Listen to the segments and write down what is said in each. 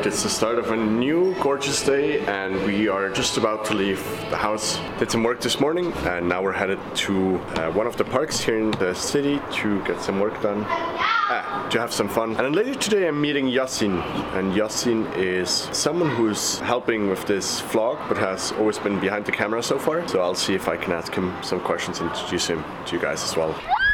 it's the start of a new gorgeous day and we are just about to leave the house. Did some work this morning and now we're headed to one of the parks here in the city to get some work done. To have some fun. And then later today I'm meeting Yasin, and Yasin is someone who's helping with this vlog but has always been behind the camera so far. So I'll see if I can ask him some questions and introduce him to you guys as well.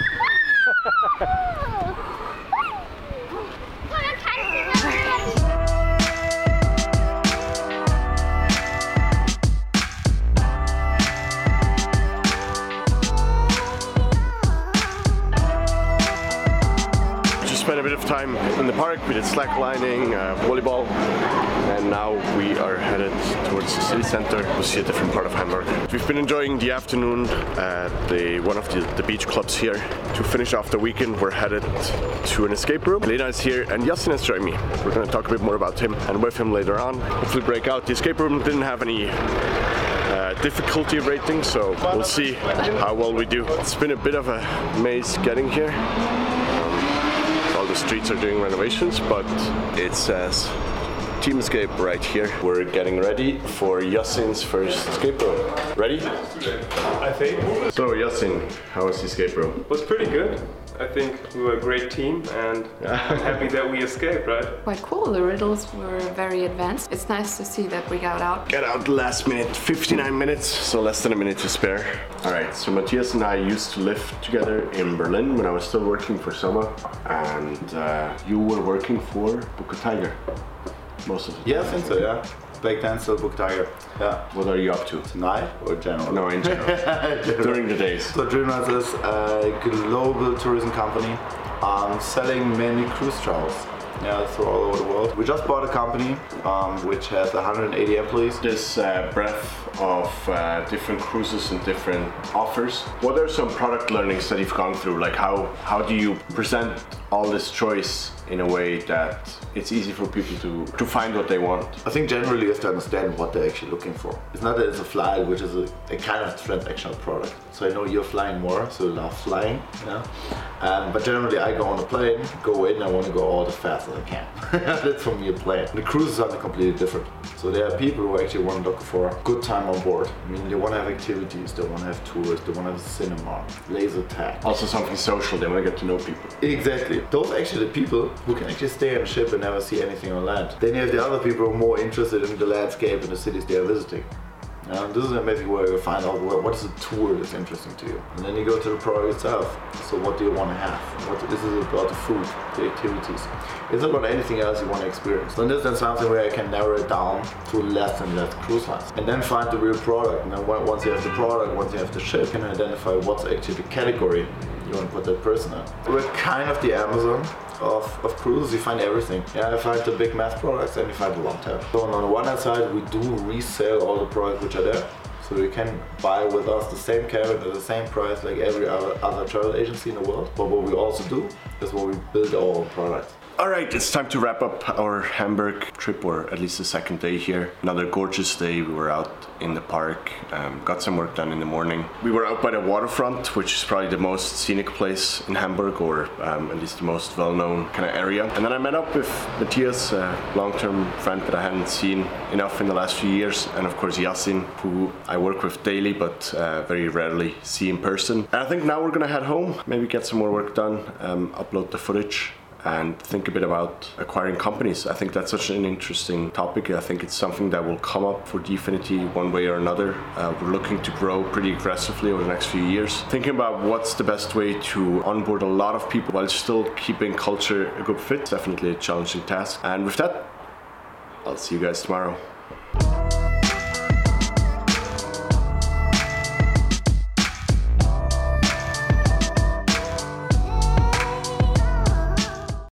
Spent a bit of time in the park. We did slacklining, volleyball, and now we are headed towards the city center to see a different part of Hamburg. We've been enjoying the afternoon at one of the beach clubs here. To finish off the weekend, we're headed to an escape room. Lena is here and Yasin has joined me. We're going to talk a bit more about him and with him later on. Hopefully break out. The escape room didn't have any difficulty rating, so we'll see how well we do. It's been a bit of a maze getting here. All the streets are doing renovations, but it says Team Escape right here. We're getting ready for Yasin's first escape room. Ready? I think. So Yasin, how was the escape room? It was pretty good. I think we were a great team and I'm happy that we escaped, right? Quite cool. The riddles were very advanced. It's nice to see that we got out. Get out last minute, 59 minutes, so less than a minute to spare. Alright, so Matthias and I used to live together in Berlin when I was still working for Soma, and you were working for Book Tiger most of the time. Yeah, I think so, yeah. Back then, still Book Tiger. Yeah. What are you up to? Tonight or general? No, in general. During the days. So Dreamlands is a global tourism company selling mainly cruise travels. Yeah, through all over the world. We just bought a company which has 180 employees. This breadth of different cruises and different offers. What are some product learnings that you've gone through? Like how do you present all this choice in a way that it's easy for people to find what they want? I think generally you have to understand what they're actually looking for. It's not that it's a flight, which is a kind of transactional product. So I know you're flying more, so you love flying, you know? But generally I go on a plane, go in, I want to go all as fast as I can. That's for me a plane. The cruise is something completely different. So there are people who actually want to look for a good time on board. I mean, they want to have activities, they want to have tours, they want to have a cinema, laser tag. Also something social, they want to get to know people. Exactly. Those are actually the people who can actually stay on a ship and never see anything on land. Then you have the other people who are more interested in the landscape and the cities they are visiting. This is an amazing way to find out what is a tour that's interesting to you. And then you go to the product itself. So what do you want to have? This is about the food, the activities. It's not about anything else you want to experience. And this is then something where I can narrow it down to less and less cruise lines. And then find the real product. And then once you have the product, once you have the ship, you can identify what's actually the category you want to put that person in. We're kind of the Amazon of cruises. You find everything. Yeah, you find the big mass products and you find the long tail. So on the one hand side, we do resell all the products which are there. So you can buy with us the same cabin at the same price like every other travel agency in the world. But what we also do is where we build our own products. Alright, it's time to wrap up our Hamburg trip, or at least the second day here. Another gorgeous day. We were out in the park, got some work done in the morning. We were out by the waterfront, which is probably the most scenic place in Hamburg, or at least the most well-known kind of area. And then I met up with Matthias, a long-term friend that I hadn't seen enough in the last few years, and of course Yasin, who I work with daily but very rarely see in person. And I think now we're gonna head home, maybe get some more work done, upload the footage, and think a bit about acquiring companies. I think that's such an interesting topic. I think it's something that will come up for Dfinity one way or another. We're looking to grow pretty aggressively over the next few years. Thinking about what's the best way to onboard a lot of people while still keeping culture a good fit. Definitely a challenging task. And with that, I'll see you guys tomorrow.